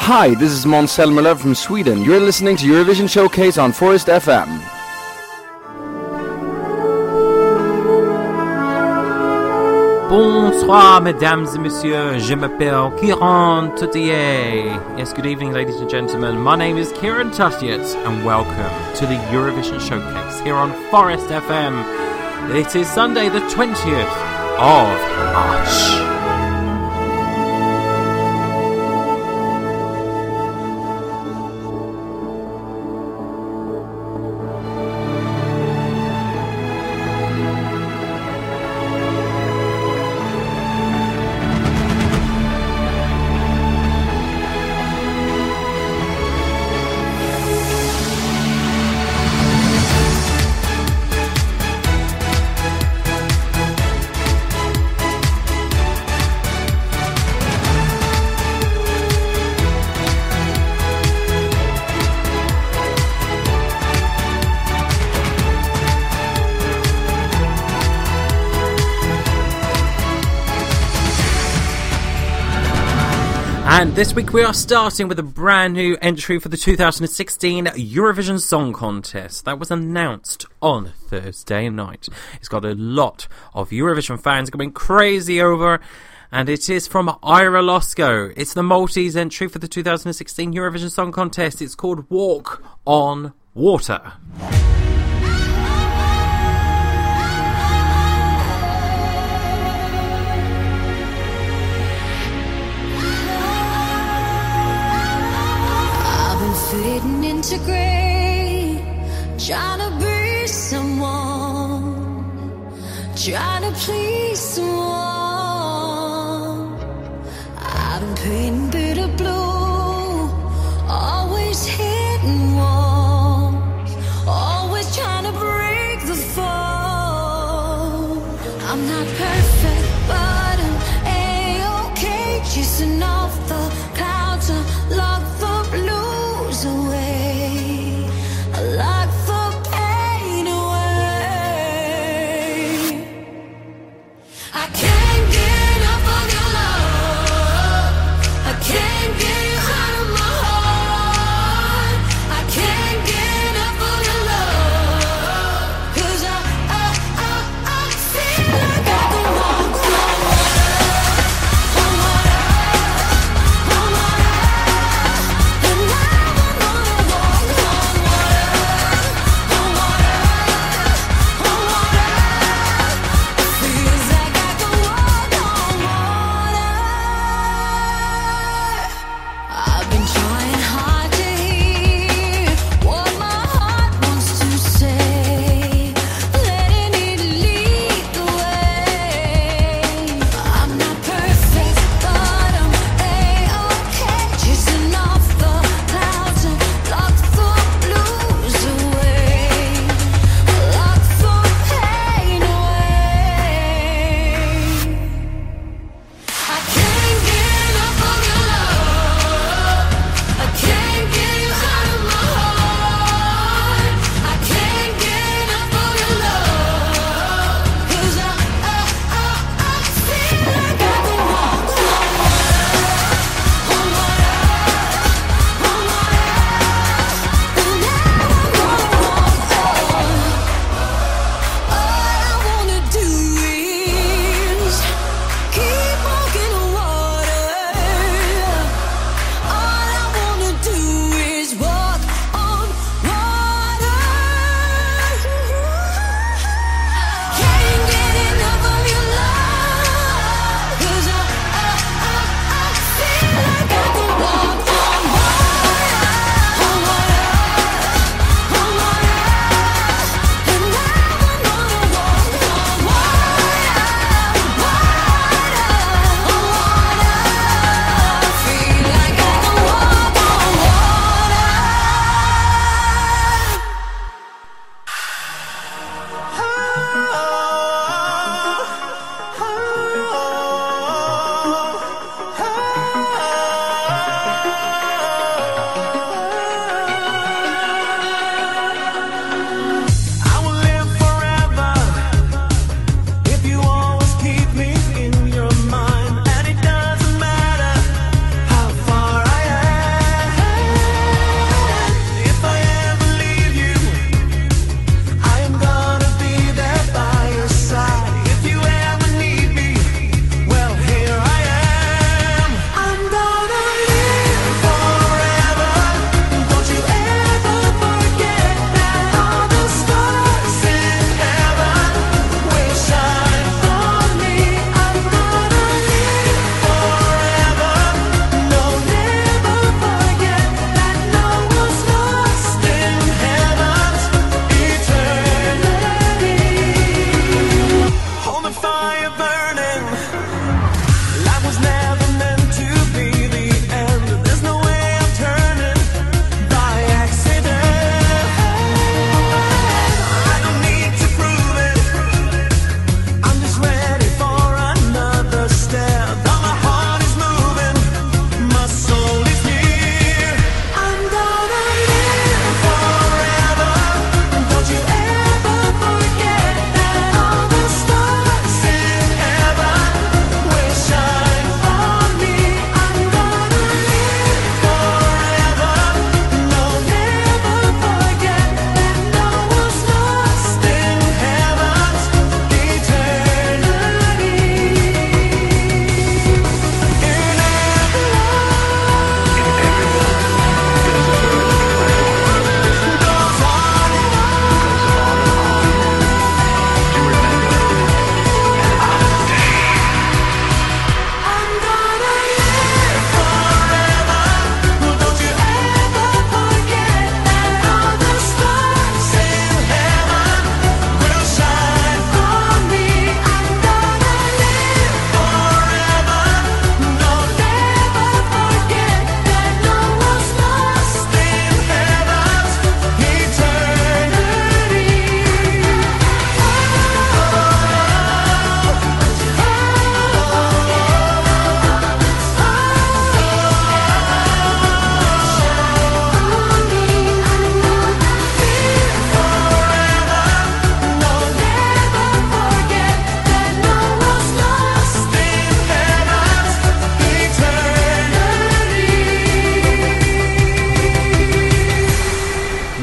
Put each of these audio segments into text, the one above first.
Hi, this is Måns Zelmerlöw from Sweden. You're listening to Eurovision Showcase on Forest FM. Bonsoir, mesdames et messieurs. Je m'appelle Kieran Toutier. Yes, good evening, ladies and gentlemen. My name is Kieran Toutier, and welcome to the Eurovision Showcase here on Forest FM. It is Sunday, the 20th of March. And this week we are starting with a brand new entry for the 2016 Eurovision Song Contest that was announced on Thursday night. It's got a lot of Eurovision fans going crazy over, and it is from Ira Losko. It's the Maltese entry for the 2016 Eurovision Song Contest. It's called Walk on Water. Fading into grey, trying to be someone, trying to please someone. I've been painting bitter blue, always hitting walls, always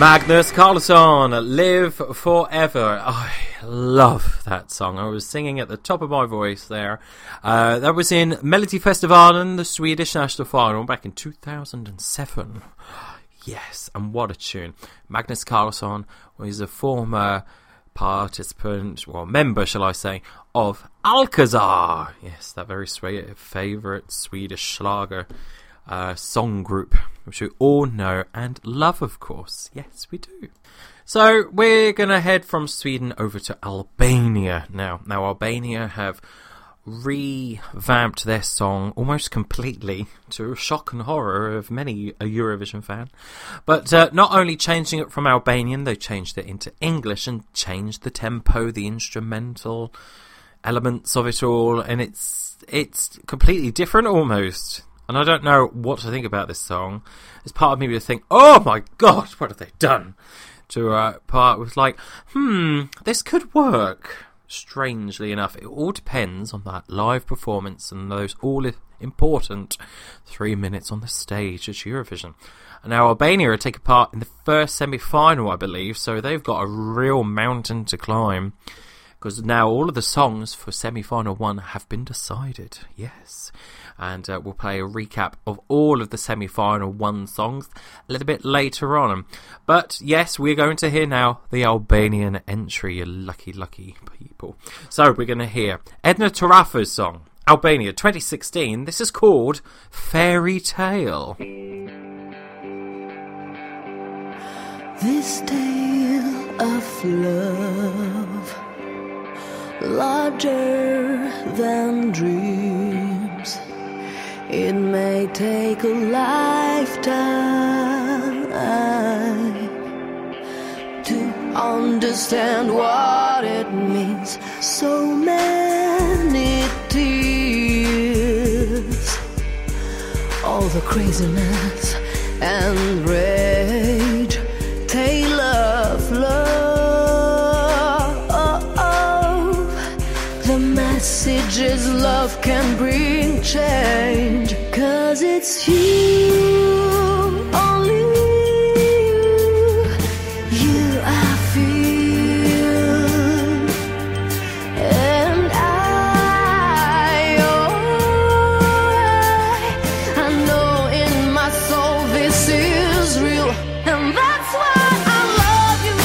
Magnus Carlsson, Live Forever. I love that song. I was singing at the top of my voice there. That was in Melodifestivalen, the Swedish national final, back in 2007. Yes, and what a tune. Magnus Carlsson was a former participant, well, member, shall I say, of Alcazar. Yes, that very favourite Swedish Schlager song group, which we all know and love, of course. Yes, we do. So we're going to head from Sweden over to Albania now. Now, Albania have revamped their song almost completely, to a shock and horror of many a Eurovision fan. But not only changing it from Albanian, they changed it into English and changed the tempo, the instrumental elements of it all, and it's completely different almost. And I don't know what to think about this song. There's part of me that think, oh my god, what have they done? To part was like, this could work. Strangely enough, it all depends on that live performance and those all-important 3 minutes on the stage at Eurovision. And now Albania are taking part in the first semi-final, I believe, so they've got a real mountain to climb. Because now all of the songs for semi-final 1 have been decided, yes. And we'll play a recap of all of the semi-final 1 songs a little bit later on. But yes, we're going to hear now the Albanian entry, you lucky, lucky people. So we're going to hear Edna Tarafa's song, Albania 2016. This is called Fairy Tale. This tale of love, larger than dreams. It may take a lifetime to understand what it means. So many tears, all the craziness and rage, tale of love. The message is love can bring change, 'cause it's you, only you I feel, and I know in my soul this is real, and that's why I love you.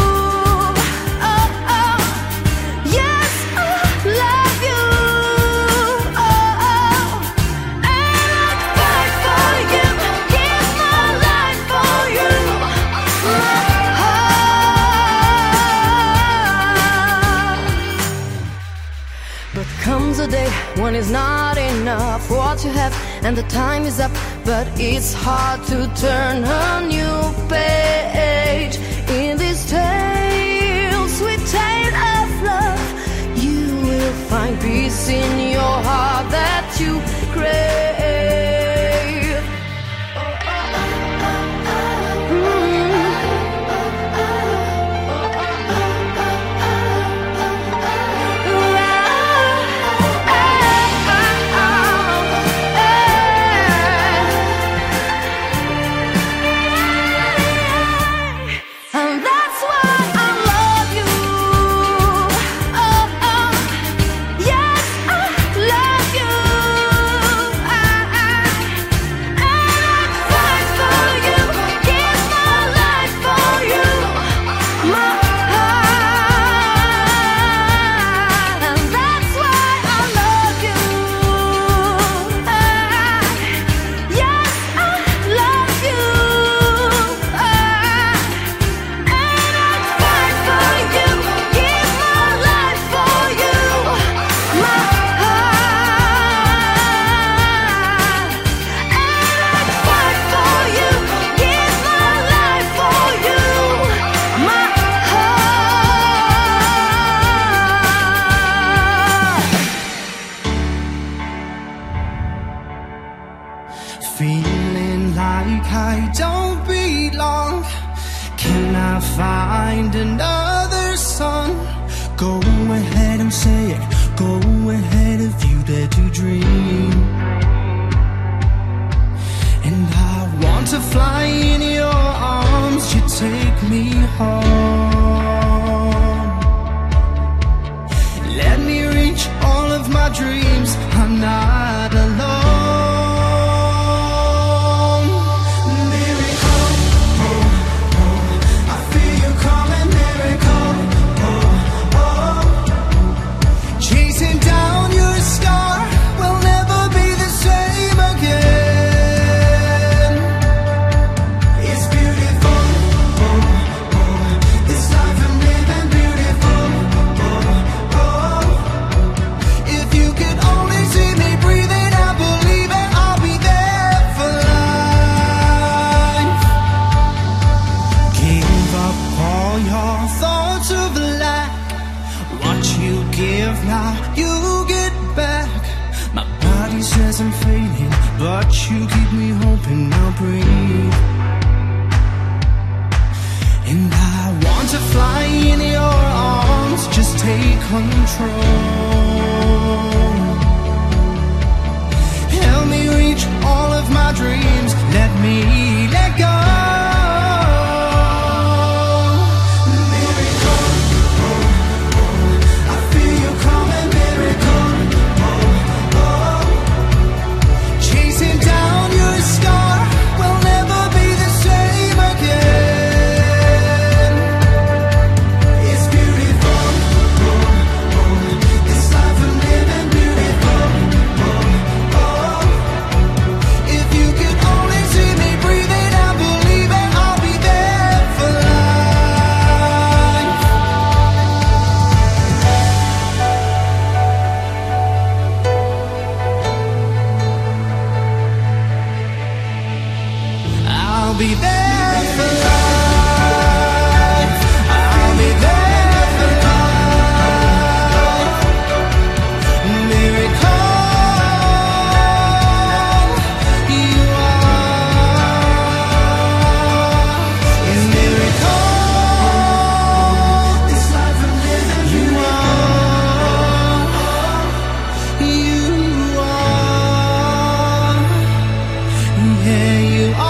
Oh, oh, yes, I love you. Oh, oh, and I'd fight for you, give my life for you, my heart. But comes a day when it's not enough what you have, and the time is up, but it's hard to turn a new page in this tale, sweet tale of love. You will find peace in your heart that you crave. And that's why I love you. Oh, oh, yes, I love you. And I'd fight for you, give my life for you, my heart. And that's why I love you. Yes, I love you. Feeling like I don't belong. Can I find another song? Go ahead and say it. Go ahead if you dare to dream. And I want to fly in your arms. You take come. Let me reach all of my dreams. I'm not alone. Miracle, oh, oh, I feel you coming. Miracle, oh, oh, chasing down your star. We'll never be the same again. It's beautiful, oh, oh, this life I'm living. Beautiful, oh, oh, if you could only see me breathing, I believe it, I'll be there for life. Give up all your thoughts of lack. What you give now, you get back. My body says I'm fading, but you keep me hoping I'll breathe. And I want to fly in your arms, just take control. Help me reach all of my dreams, let me let go. Miracle, oh, oh, I feel you coming. Miracle, oh, oh, chasing down your star. We'll never be the same again. It's beautiful, oh, oh, this life I'm living. Beautiful, oh, oh, if you could only see me breathing, I believe it, I'll be there for life. I'll be there for life. I'll be there for life. Miracle, you are. In miracle, this life I'm living. You are. You are. Yeah, you are.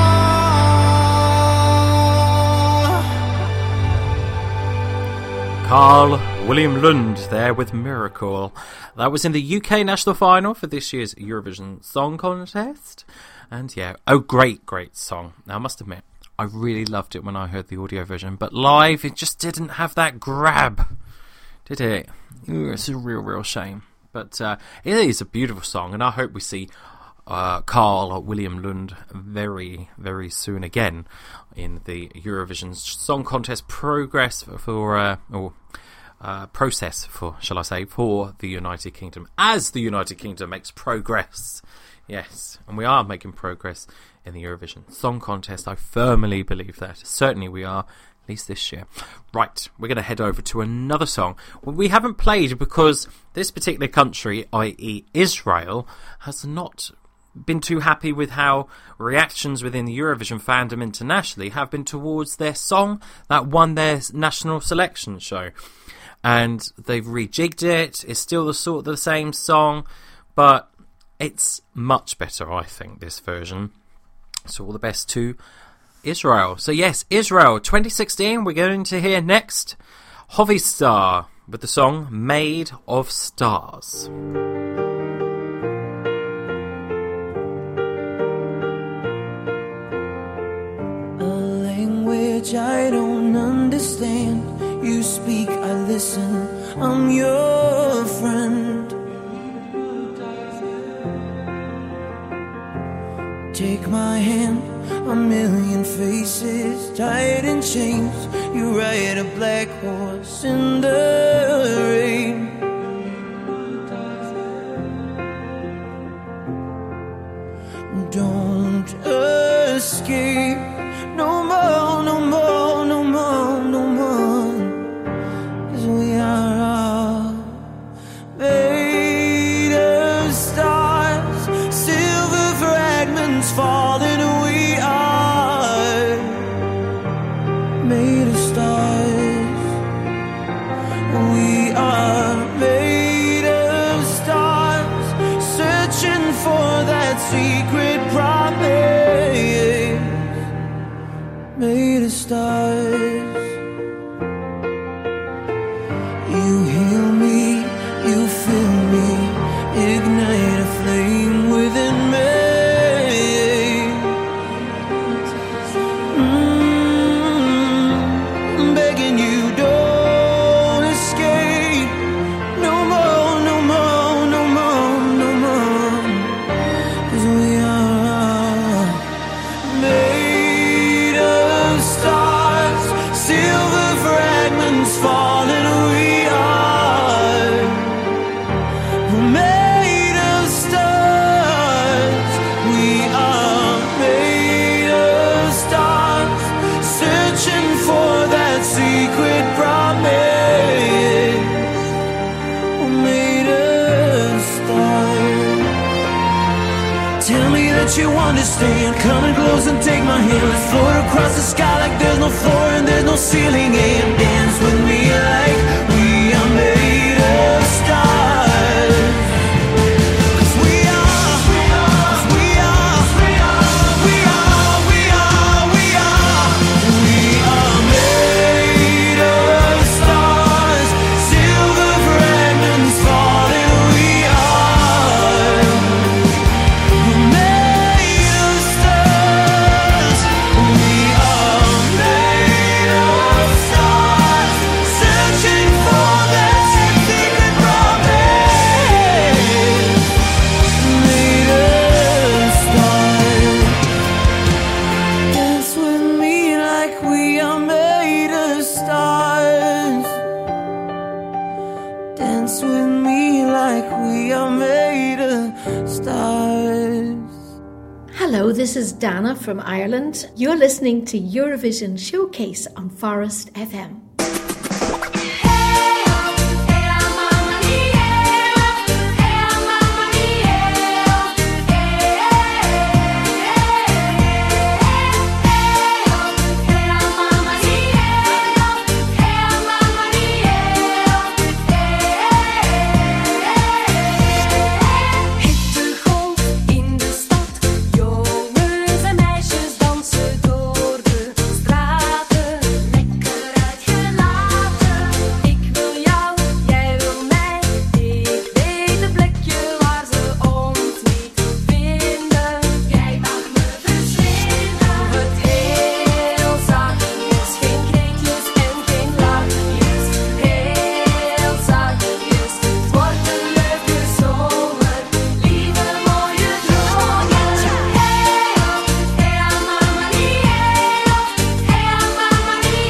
Carl William Lund there with Miracle. That was in the UK national final for this year's Eurovision Song Contest. And yeah, oh, great song. Now, I must admit, I really loved it when I heard the audio version, but live, it just didn't have that grab, did it? Ooh, it's a real shame. But it is a beautiful song, and I hope we see Carl William Lund very, very soon again in the Eurovision Song Contest process for the United Kingdom, as the United Kingdom makes progress. Yes, and we are making progress in the Eurovision Song Contest. I firmly believe that. Certainly we are, at least this year. Right, we're going to head over to another song. Well, we haven't played because this particular country, i.e. Israel, has not been too happy with how reactions within the Eurovision fandom internationally have been towards their song that won their national selection show. And they've rejigged it. It's still the same song, but it's much better, I think, this version. So all the best to Israel. So yes, Israel 2016, we're going to hear next Hovistar with the song Made of Stars. I don't understand. You speak, I listen. I'm your friend. Take my hand, a million faces tied in chains. You ride a black horse in the rain. Don't escape. No more, no more, no more, no more. 'Cause we are all made of stars, silver fragments falling. We are made of stars. We are made of stars, searching for that secret promise. Made of stars. Tell me that you understand. Come and close and take my hand. Let's float across the sky like there's no floor and there's no ceiling. And dance with me like we are made of stars. 'Cause we are, 'cause we are, we are, we are, we are, we are, we are made of stars. Silver fragments falling. We are made of stars. We are made of stars. Searching for that secret promise. Made of stars. Dance with me like we are made of stars. Dance with me like we are made of stars. Hello, this is Dana from Ireland. You're listening to Eurovision Showcase on Forest FM. Hittegolf in de stad, jongens en meisjes dansen door de straten, lekker uitgelaten. Ik wil jou, jij wil mij, ik weet een plekje waar ze ons niet vinden. Jij mag me verslinden. Het heel zachtjes, geen kreetjes en geen lachjes. Heel zachtjes, het wordt een leuke zomer, lieve mooie dromen. Hey, mama, die hey, mama, die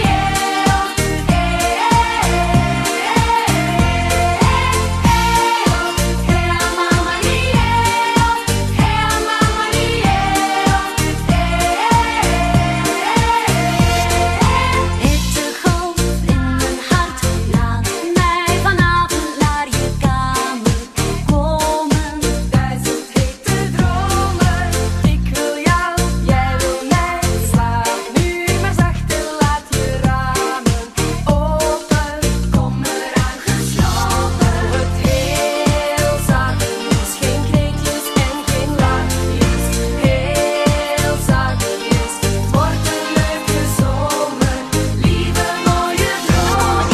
Hittegolf in mijn hart, laat mij vanavond naar je kamer komen. Duizend hete dromen, ik wil jou, jij wil mij. Slaap nu maar zacht en laat je ramen open. Kom eraan geslopen. Het heel zachtjes, geen kreetjes en geen lachjes. Heel zachtjes, het wordt een leuke zomer, lieve mooie dromen.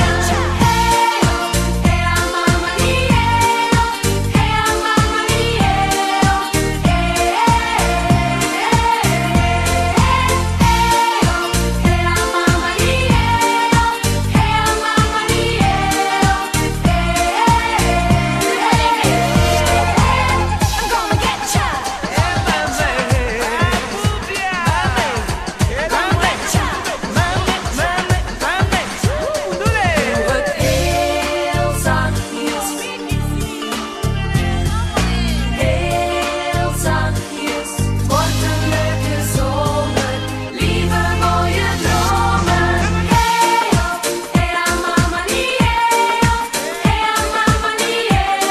Hey, mama, die hey, mama, die I'm gonna get ya. Het heel zachtjes, heel zachtjes, het wordt een leuke zomer, lieve mooie dromen. Hey, mama, die hey, mama, die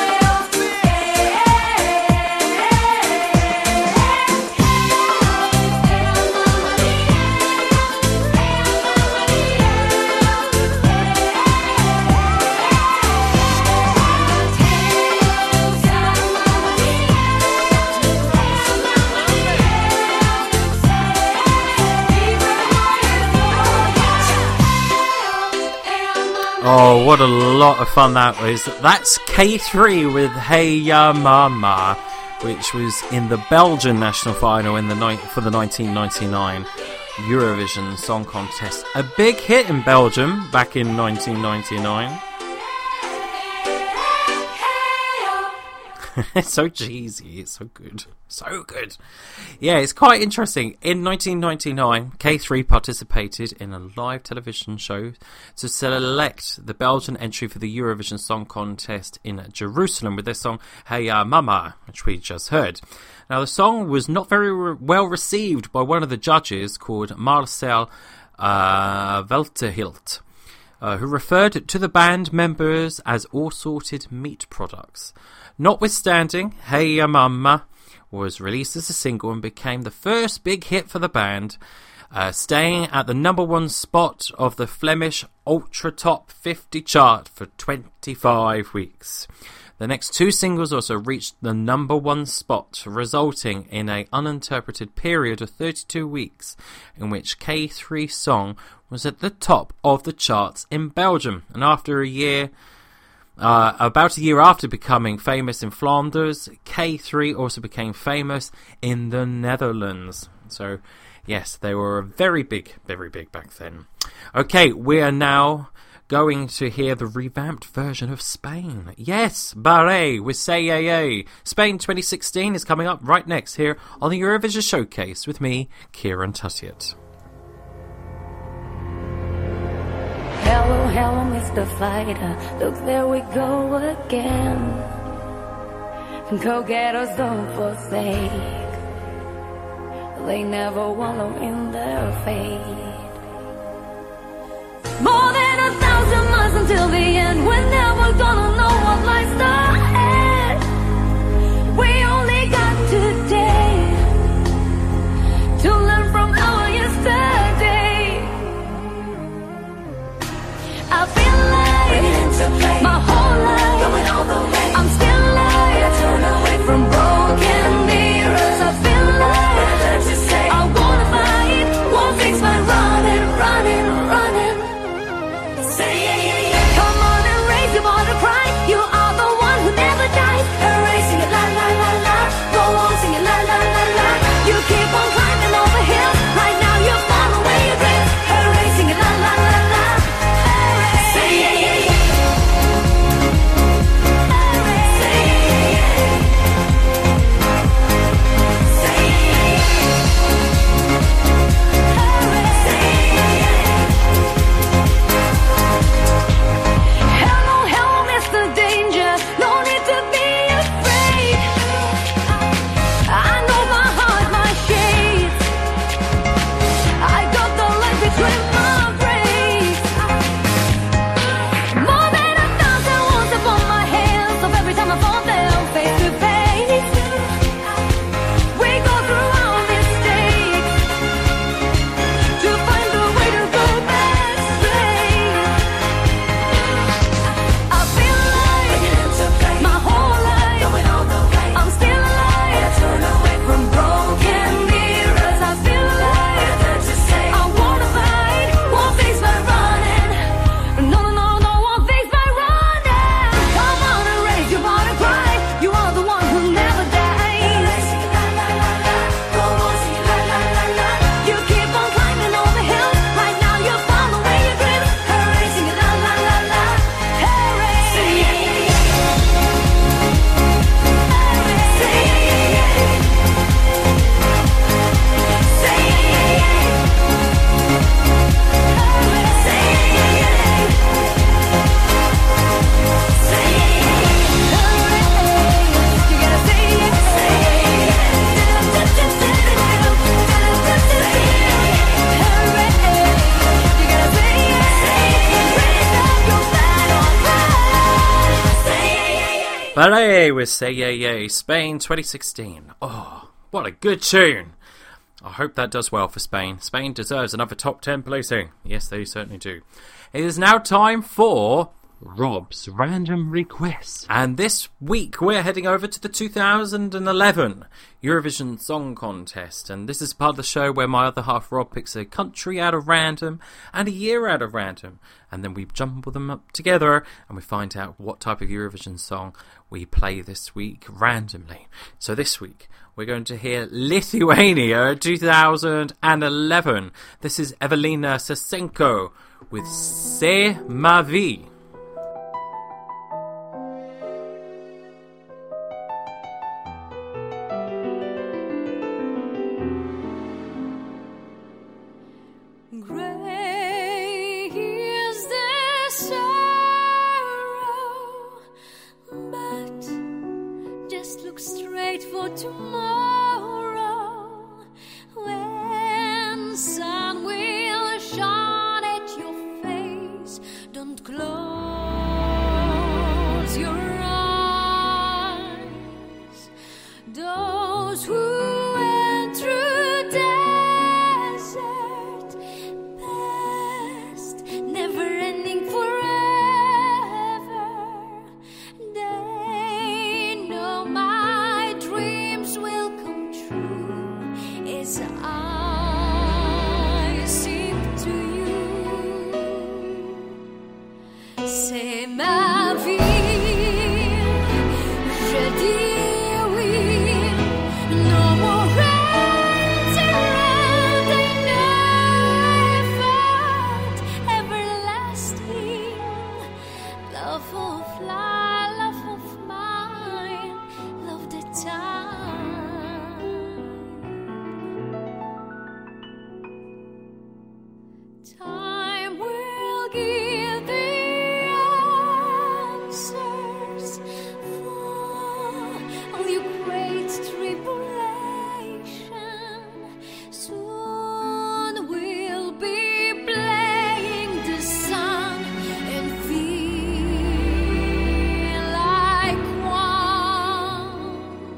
Oh, what a lot of fun that was. That's K3 with Hey Ya Mama, which was in the Belgian national final in for the 1999 Eurovision Song Contest. A big hit in Belgium back in 1999. It's so cheesy, it's so good. So good. Yeah, it's quite interesting. In 1999, K3 participated in a live television show to select the Belgian entry for the Eurovision Song Contest in Jerusalem with their song Hey Ya Mama, which we just heard. Now, the song was not very well received by one of the judges called Marcel Velterhilt, who referred to the band members as all sorted meat products. Notwithstanding, Hey Ya Mama was released as a single and became the first big hit for the band, staying at the number 1 spot of the Flemish Ultra Top 50 chart for 25 weeks. The next 2 singles also reached the number 1 spot, resulting in an uninterpreted period of 32 weeks in which K3's song was at the top of the charts in Belgium. And after a year, about a year after becoming famous in Flanders, K3 also became famous in the Netherlands. So, yes, they were very big back then. Okay, we are now going to hear the revamped version of Spain. Yes, Barré with Say Yeah Yeah. Spain 2016 is coming up right next here on the Eurovision Showcase with me, Kieran Tussiett. Hello, hello, Mr. Fighter. Look, there we go again. Go-getters don't forsake. They never wallow in their fate. More than 1,000 miles until the end. We're never gonna know what lies ahead. We only got today to learn from our yesterday. I feel like my whole life going all the way. I'm still like turn away from broken mirrors. I feel like I wanna fight, won't fix my running. Say yeah, yeah, yeah. Come on and raise your bar to cry. You are the one who never dies. Erasing it, la la la la. Go on, sing it, la la la la. You keep on climbing over hills. Right now you're far away your dreams. Erasing it, la la la la. Say yeah, yeah, yeah. Say yeah, yeah, yeah. Say yeah, yeah, yeah. Say yeah, yeah, yeah. Hello, hello, Mr. Danger. No need to be afraid. I know my heart, my shades. I got the light between my braids. More than 1,000 wounds upon my hands. Of every time I fall down face to face. We go through our mistakes to find the way to go back straight. I feel like my whole life I'm still alive. Turn away from broken mirrors. I feel like I wanna fight, won't face my running. No, no, no, no, won't face my running. Come on and raise your bar to cry. You are the one who never dies. Go on, sing it, la la la la. You keep on climbing over hills. Right now you're far away your dreams. Erasing it, la la la la. Erase. Say yeah, yeah, yeah. Say yeah, yeah, yeah. Say yeah, yeah, yeah. Say yeah, yeah, yeah. Say yeah, yeah, yeah. You gotta say yeah. Say yeah, yeah, yeah. You gotta say yeah. Say yeah, yeah. Raise up your battle cry. Say yeah, yeah, yeah. Barré with Say Yeah Yeah. Spain 2016. Oh, what a good tune. I hope that does well for Spain. Spain deserves another top 10 placing. Yes, they certainly do. It is now time for Rob's Random Requests. And this week we're heading over to the 2011 Eurovision Song Contest. And this is part of the show where my other half Rob picks a country out of random and a year out of random. And then we jumble them up together and we find out what type of Eurovision song we play this week randomly. So this week we're going to hear Lithuania 2011. This is Evelina Sasenko with C'est ma vie. Gray is the sorrow, but just look straight for tomorrow, when sun will shine at your face. Don't close your eyes, don't those who went through desert past, never ending forever. They know my dreams will come true as I sing to you. C'est ma vie, je dis oui. No more rains around, I know I found everlasting love of life, love of mine, love the time will give the answers for all your great tribulation. Soon we'll be playing the sun and feel like one.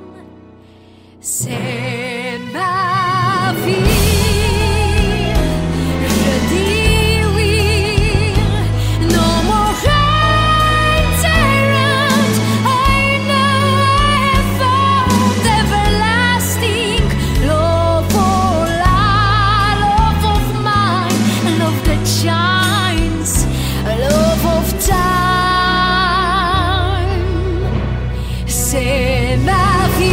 C'est ma vie, je dis oui. No more rains around, I know I have found everlasting love of life, love of mine, love that shines, love of time. C'est ma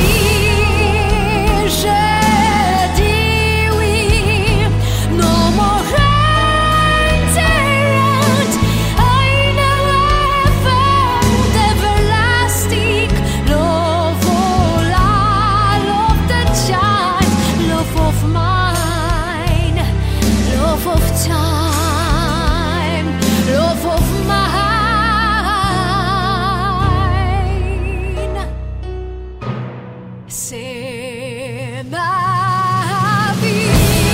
vie, je dis oui. No more rains around, I know I have found everlasting love of life, love that shines, love of mine, love of time, love of mine. C'est ma vie.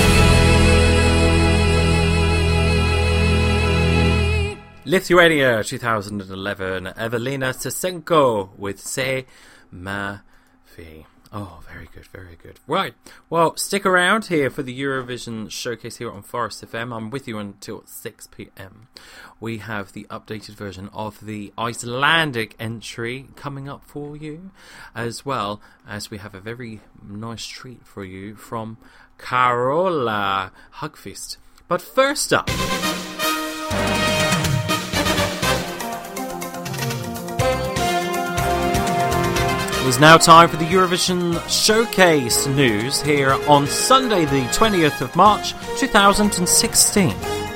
Lithuania 2011, Evelina Tsenko with C'est ma vie. Oh, very good, very good. Right, well, stick around here for the Eurovision showcase here on Forest FM. I'm with you until 6 p.m. We have the updated version of the Icelandic entry coming up for you, as well as we have a very nice treat for you from Carola Hugfist. But first up, it is now time for the Eurovision Showcase news here on Sunday the 20th of March 2016.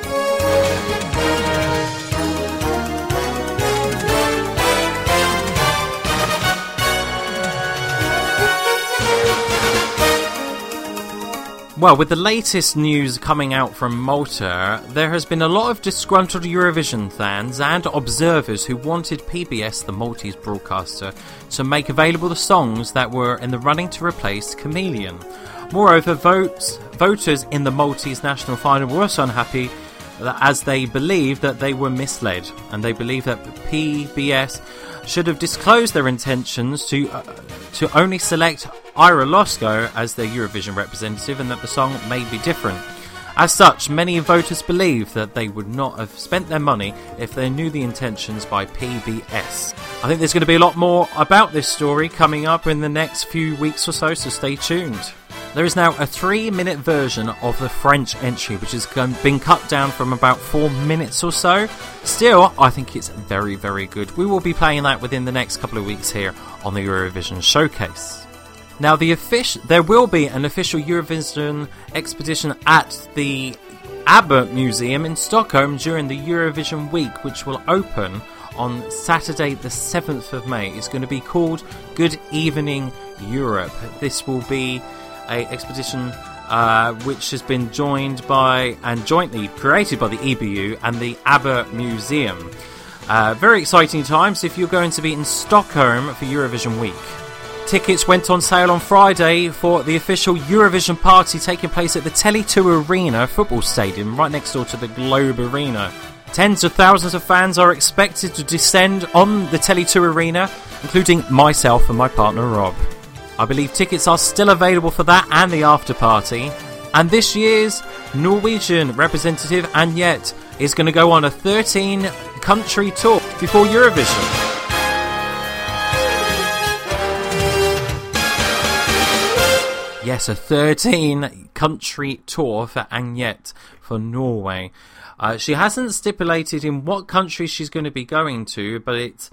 Well, with the latest news coming out from Malta, there has been a lot of disgruntled Eurovision fans and observers who wanted PBS, the Maltese broadcaster, to make available the songs that were in the running to replace Chameleon. Moreover, voters in the Maltese national final were so unhappy as they believed that they were misled, and they believe that PBS should have disclosed their intentions to only select Ira Losko as their Eurovision representative, and that the song may be different. As such, many voters believe that they would not have spent their money if they knew the intentions by PBS. I think there's going to be a lot more about this story coming up in the next few weeks or so stay tuned. There is now a 3-minute version of the French entry, which has been cut down from about 4 minutes or so. Still, I think it's very, very good. We will be playing that within the next couple of weeks here on the Eurovision Showcase. Now, there will be an official Eurovision expedition at the ABBA Museum in Stockholm during the Eurovision week, which will open on Saturday the 7th of May. It's going to be called Good Evening Europe. This will be an expedition which has been joined by and jointly created by the EBU and the ABBA Museum. Very exciting times if you're going to be in Stockholm for Eurovision week. Tickets went on sale on Friday for the official Eurovision party taking place at the Tele2 Arena football stadium right next door to the Globe Arena. Tens of thousands of fans are expected to descend on the Tele2 Arena, including myself and my partner Rob. I believe tickets are still available for that and the after party. And this year's Norwegian representative, Agnete, is going to go on a 13-country tour before Eurovision. Yes, a 13-country tour for Agnete for Norway. She hasn't stipulated in what country she's going to be going to, but it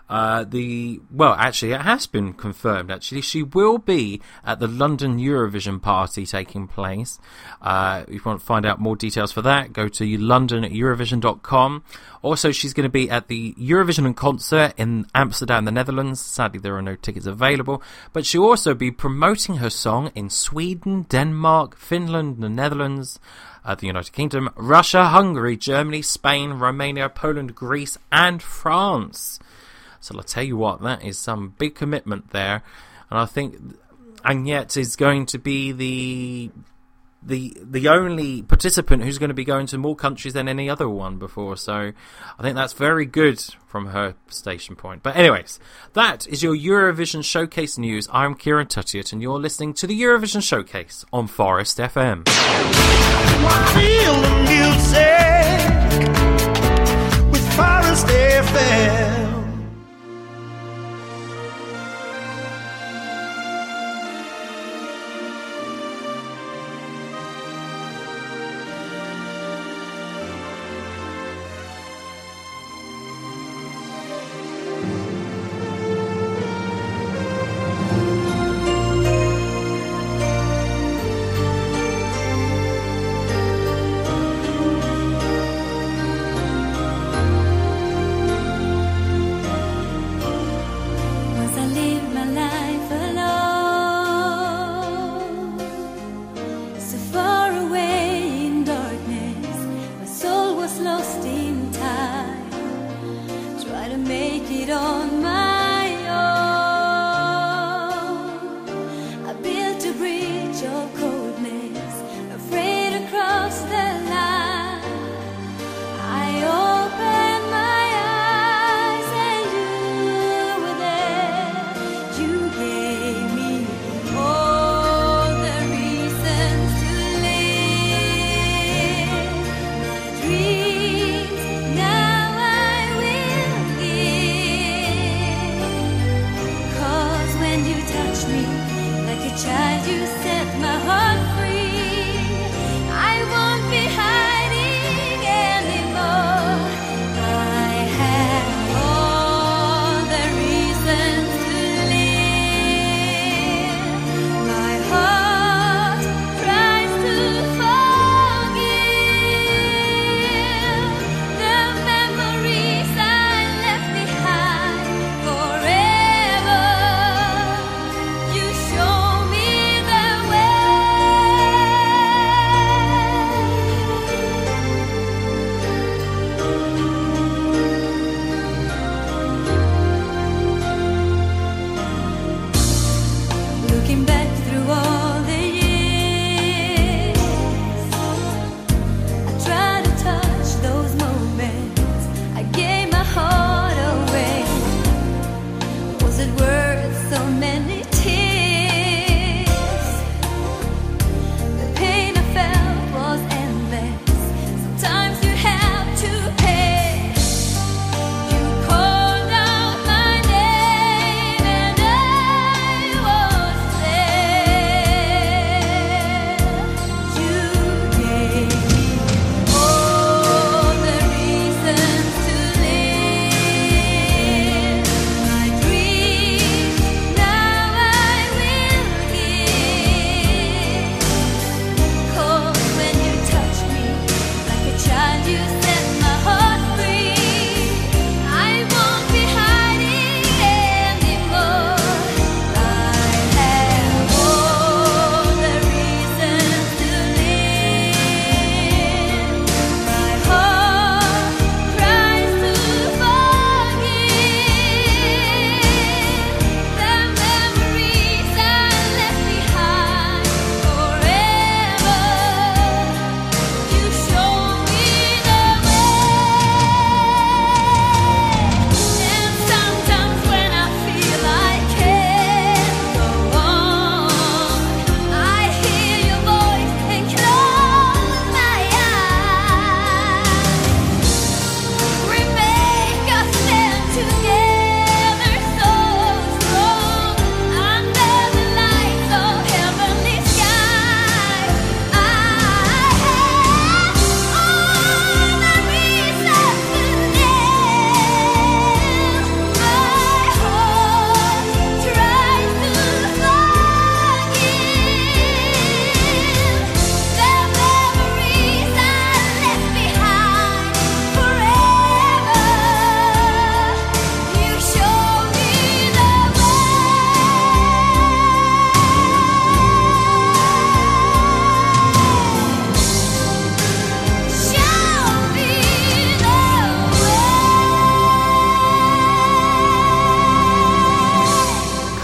has been confirmed. Actually, she will be at the London Eurovision party taking place. If you want to find out more details for that, go to londoneurovision.com. Also, she's going to be at the Eurovision concert in Amsterdam, the Netherlands. Sadly, there are no tickets available. But she'll also be promoting her song in Sweden, Denmark, Finland, the Netherlands, the United Kingdom, Russia, Hungary, Germany, Spain, Romania, Poland, Greece, and France. So I'll tell you what, that is some big commitment there. And I think Agnete is going to be the only participant who's going to be going to more countries than any other one before. So I think that's very good from her station point. But anyways, that is your Eurovision Showcase news. I'm Kieran Tuttiett, and you're listening to the Eurovision Showcase on Forest FM. Feel the music with Forest FM. There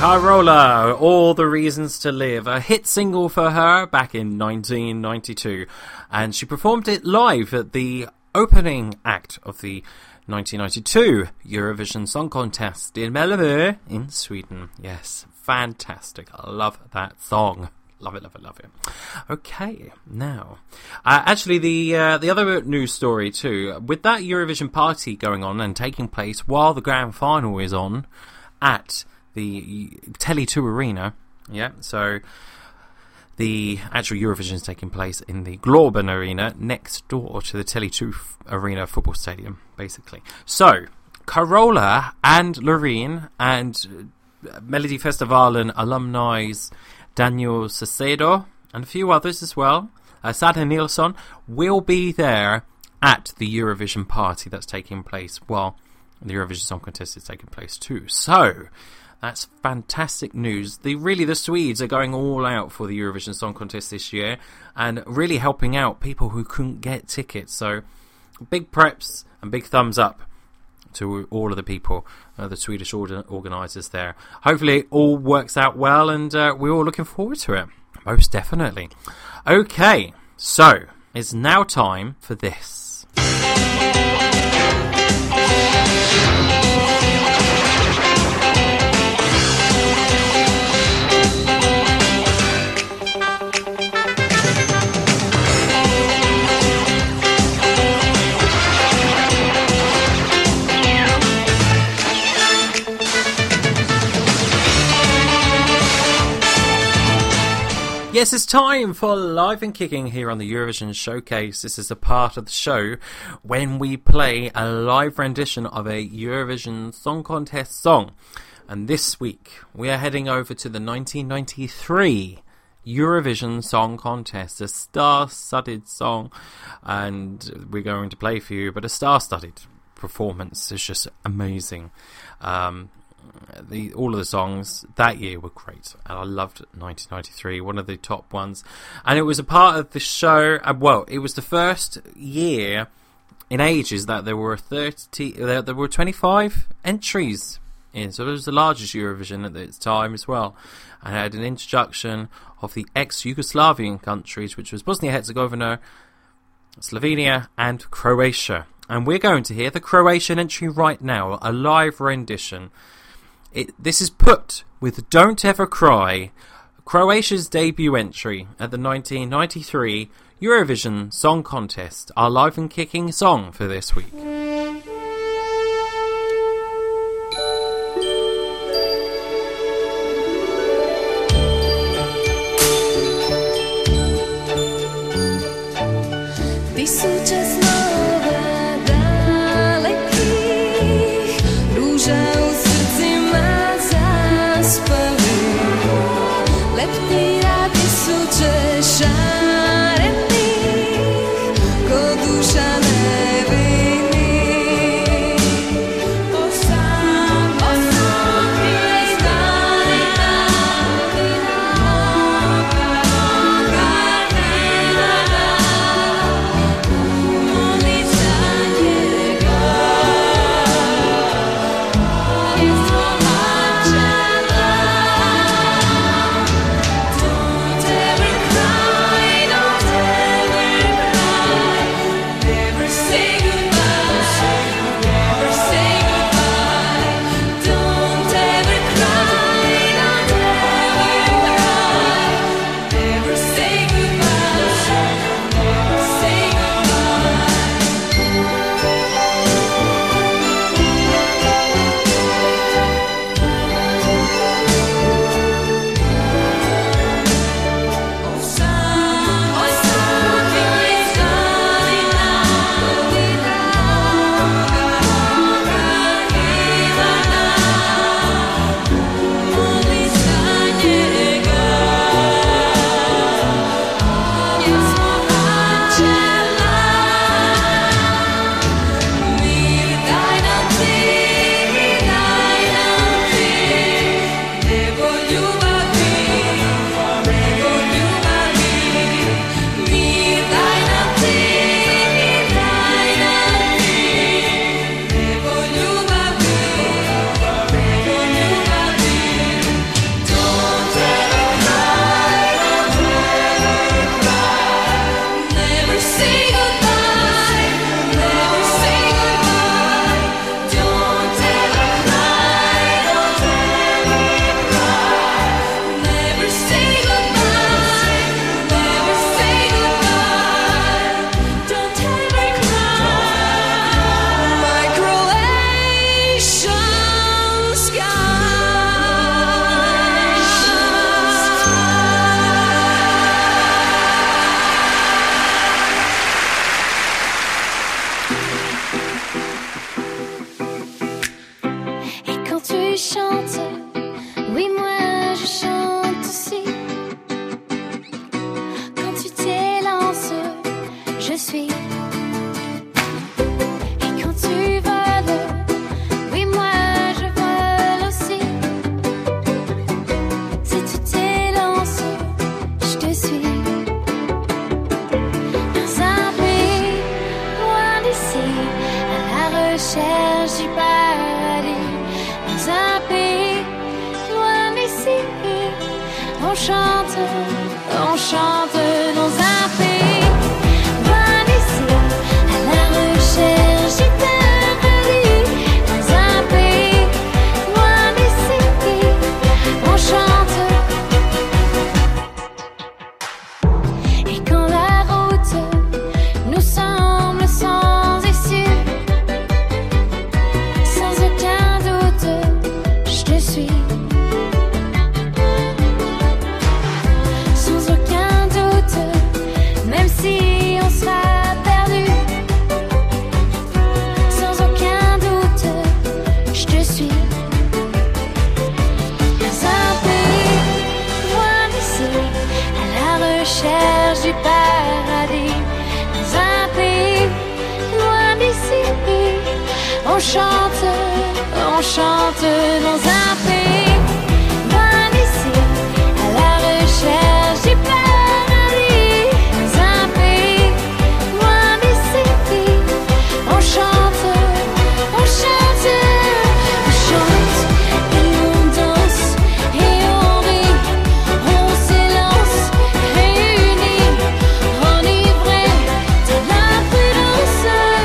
Carola, All the Reasons to Live, a hit single for her back in 1992. And she performed it live at the opening act of the 1992 Eurovision Song Contest in Malmö in Sweden. Yes, fantastic. I love that song. Love it, love it, love it. Okay, now, actually, the other news story too, with that Eurovision party going on and taking place while the grand final is on at the Tele2 Arena, yeah, so the actual Eurovision is taking place in the Globen Arena next door to the Tele2 Arena football stadium, basically. So, Carola and Loreen and Melody Festivalen alumni's Daniel Saucedo and a few others as well, Sada Nilsson, will be there at the Eurovision party that's taking place while the Eurovision Song Contest is taking place too. So, that's fantastic news. The Swedes are going all out for the Eurovision Song Contest this year and really helping out people who couldn't get tickets. So, big preps and big thumbs up to all of the people, the Swedish organisers there. Hopefully it all works out well and we're all looking forward to it. Most definitely. Okay, so it's now time for this. Yes, it's time for Live and Kicking here on the Eurovision Showcase. This is a part of the show when we play a live rendition of a Eurovision Song Contest song. And this week, we are heading over to the 1993 Eurovision Song Contest, a star-studded song. And we're going to play for you, but a star-studded performance is just amazing. All of the songs that year were great, and I loved 1993, one of the top ones. And it was a part of the show. Well, it was the first year in ages that there were 25 entries in, so it was the largest Eurovision at its time as well. And it had an introduction of the ex-Yugoslavian countries, which was Bosnia-Herzegovina, Slovenia, and Croatia. And we're going to hear the Croatian entry right now, a live rendition. This is put with Don't Ever Cry, Croatia's debut entry at the 1993 Eurovision Song Contest, our live and kicking song for this week. Don't ever cry. on chante dans un pays loin d'ici, à la recherche du paradis. Dans un pays loin d'ici, on chante. Et quand la route nous semble sans issue, sans aucun doute, je te suis. Sans aucun doute, même si on sera perdu. Sans aucun doute, je te suis. Dans un pays loin d'ici, à la recherche du paradis. Dans un pays loin d'ici, on chante dans un pays loin d'ici, à la recherche du paradis. Dans un pays loin d'ici, on chante, on chante, on chante, et on danse, et on rit, on s'élance, réunis, enivrés de la prudence.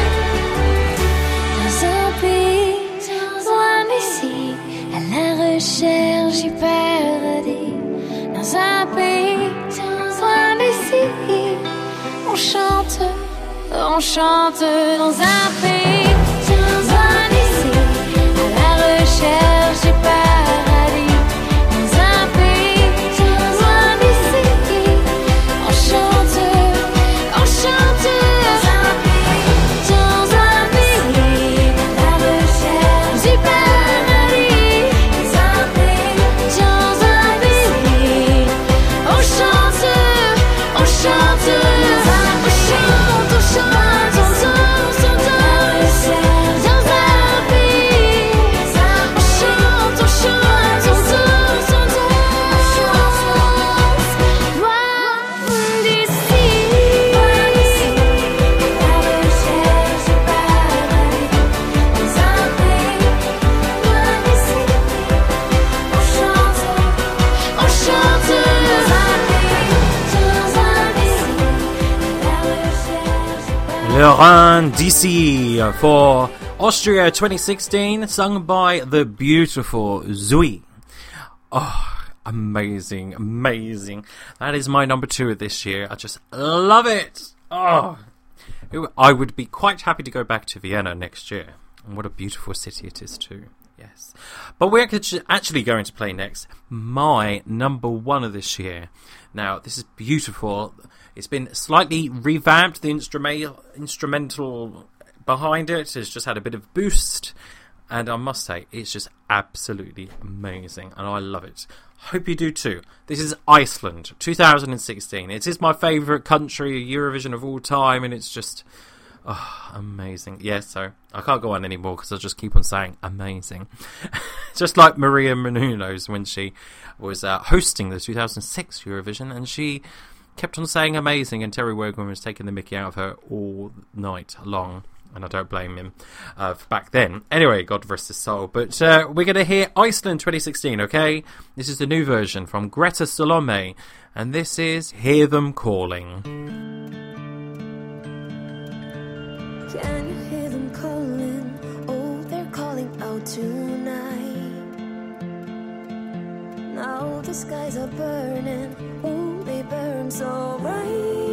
Dans un pays loin d'ici, à la recherche du paradis. Dans un pays loin d'ici, on chante dans un pays loin d'ici, à la recherche du paradis. Dans un pays loin d'ici, on chante dans un pays, à la recherche du paradis. Dans un pays, on chante, on chante, on chante, Loin d'ici for Austria 2016, sung by the beautiful Zui. Oh, amazing, amazing. That is my number 2 of this year. I just love it. Oh, I would be quite happy to go back to Vienna next year. And what a beautiful city it is too. Yes. But we're actually going to play next my number 1 of this year. Now, this is beautiful. It's been slightly revamped. The instrumental behind it has just had a bit of boost. And I must say, it's just absolutely amazing. And I love it. Hope you do too. This is Iceland, 2016. It is my favourite country, Eurovision of all time. And it's just... oh, amazing. Yeah, so I can't go on anymore because I'll just keep on saying amazing. Just like Maria Menounos when she was hosting the 2006 Eurovision, and she kept on saying amazing, and Terry Wogan was taking the mickey out of her all night long. And I don't blame him back then. Anyway, God rest his soul. But we're going to hear Iceland 2016, okay? This is the new version from Greta Salome. And this is Hear Them Calling. Can you hear them calling? Oh, they're calling out tonight. Now the skies are burning. Oh, they burn so bright.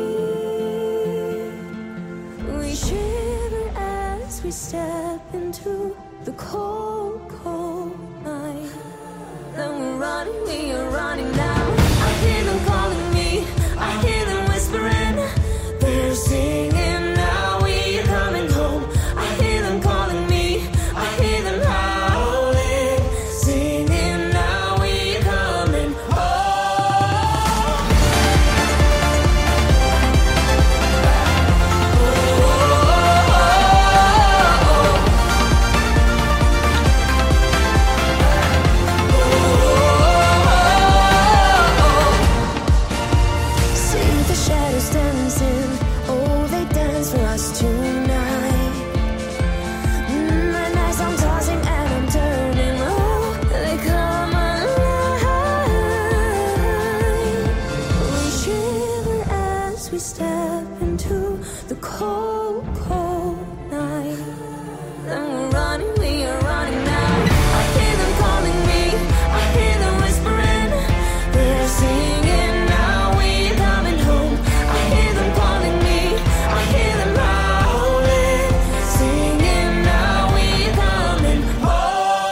We shiver as we step into the cold, cold night. Then we are running now. I hear them calling me. I hear them whispering. They're singing now. Coming home, I hear them calling me. I hear them howling, singing now we're coming home. we step into the cold, cold night. And we're running, we are running now. I hear them calling me, I hear them whispering. They're singing now, we're coming home. I hear them calling me, I hear them howling, singing now, we're coming home.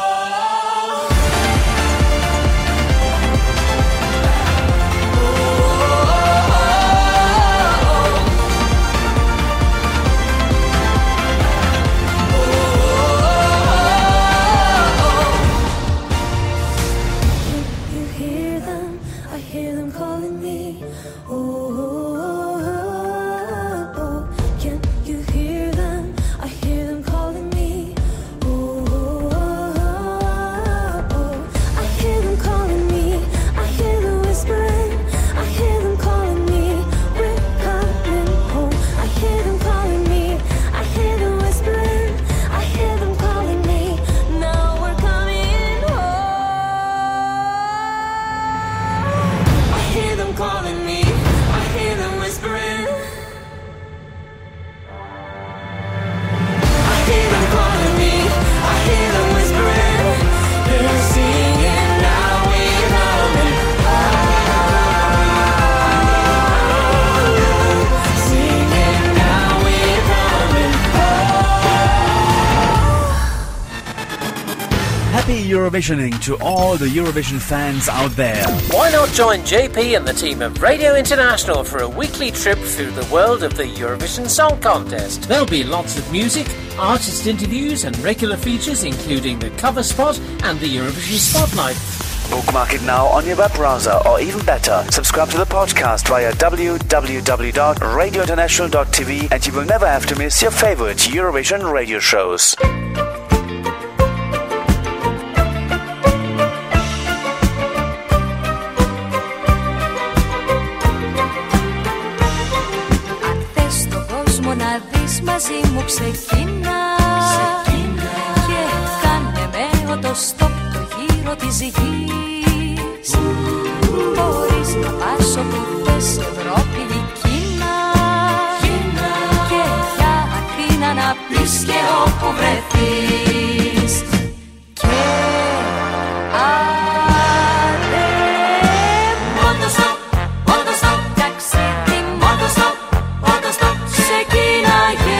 Eurovisioning to all the Eurovision fans out there. Why not join JP and the team of Radio International for a weekly trip through the world of the Eurovision Song Contest? There'll be lots of music, artist interviews and regular features including the cover spot and the Eurovision Spotlight. Bookmark it now on your web browser, or even better, subscribe to the podcast via www.radiointernational.tv and you will never have to miss your favorite Eurovision radio shows. Μαζί μου ξεκινά και κάνε με οτοστόπ το γύρο της γης. Μπορείς να πας όπου θες, Ευρώπη ή Κίνα, και για Αθήνα να πεις και όπου βρεθείς. Και άντε οτοστόπ, οτοστόπ, ταξίδι οτοστόπ, οτοστόπ, ξεκίναγε.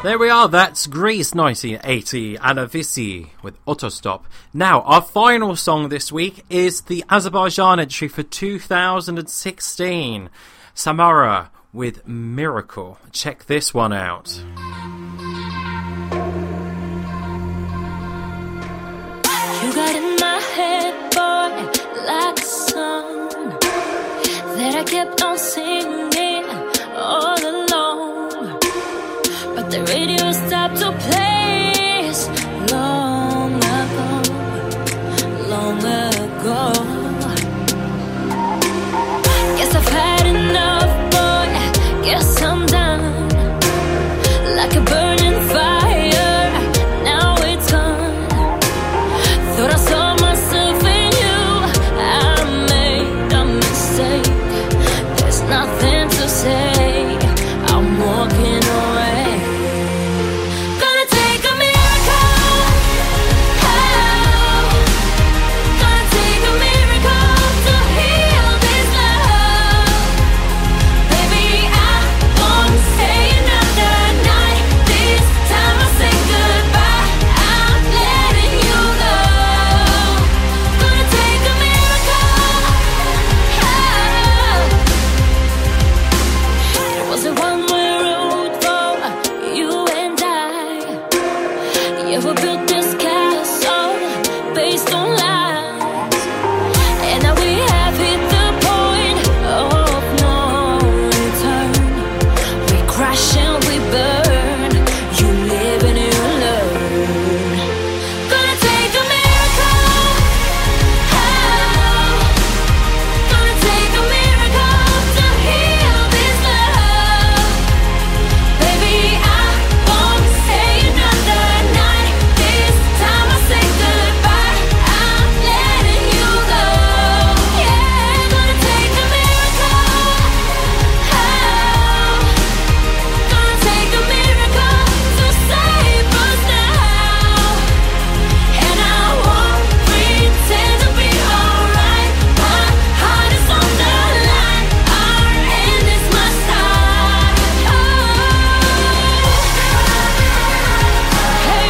There we are, that's Greece 1980, Anavissi with Autostop. Now, our final song this week is the Azerbaijan entry for 2016. Samara with Miracle. Check this one out. You got in my head, boy, like a song that I kept on singing all alone. But the radio stopped to play long ago, long ago. Guess I've had enough, boy, guess I'm done. Like a burning fire, now it's gone. Thought I saw myself in you, I made a mistake. There's nothing to say, I'm walking away. Gonna take a miracle, oh. Gonna take a miracle to heal this love. Baby, I won't stay another night. This time I say goodbye, I'm letting you go. Gonna take a miracle, oh. It was a one-way road for you and I. Yeah, we built this castle based on lies, and now we have hit the point of no return. We crash and we burn. You live and you learn. Gonna take a miracle, oh. Gonna take a miracle to heal this love. Baby, I won't stay another night. This time I say goodbye, I'm letting you go. Yeah, gonna take a miracle, oh. Gonna take a miracle to save us now. And I won't pretend to be alright. My heart is on the line. Our end is my start. Hey,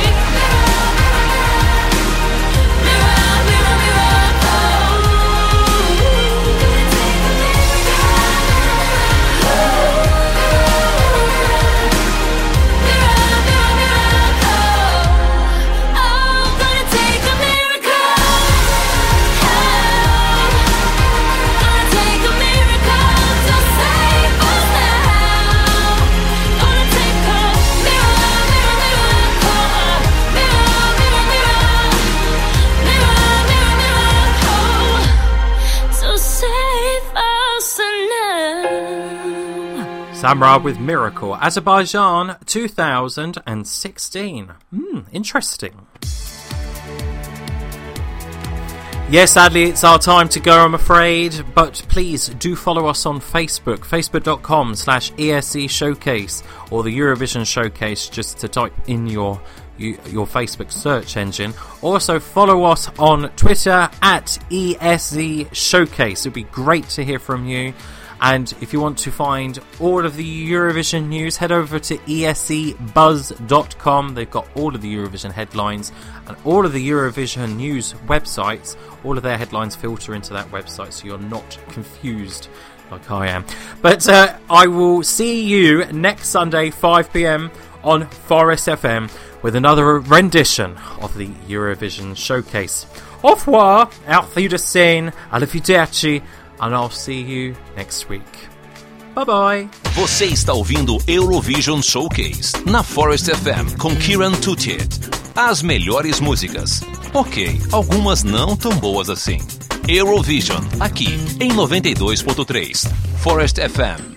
mirror, mirror, mirror, gonna take a miracle, gonna take a miracle to save us now. Gonna take a mirror, mirror, miracle, mirror, mirror, mirror, mirror, miracle to save us now. Samra with Miracle, Azerbaijan 2016. Interesting. Yes, sadly, it's our time to go, I'm afraid, but please do follow us on Facebook, facebook.com/ESC Showcase, or the Eurovision Showcase, just to type in your Facebook search engine. Also, follow us on Twitter at ESC Showcase. It'd be great to hear from you. And if you want to find all of the Eurovision news, head over to escbuzz.com. They've got all of the Eurovision headlines and all of the Eurovision news websites. All of their headlines filter into that website, so you're not confused like I am. But I will see you next Sunday, 5 p.m. on Forest FM with another rendition of the Eurovision Showcase. Au revoir, auf Wiedersehen, arrivederci, and I'll see you next week. Bye bye. Você está ouvindo Eurovision Showcase na Forest FM com Kieran Tutiet. As melhores músicas. Ok, algumas não tão boas assim. Eurovision, aqui em 92.3 Forest FM.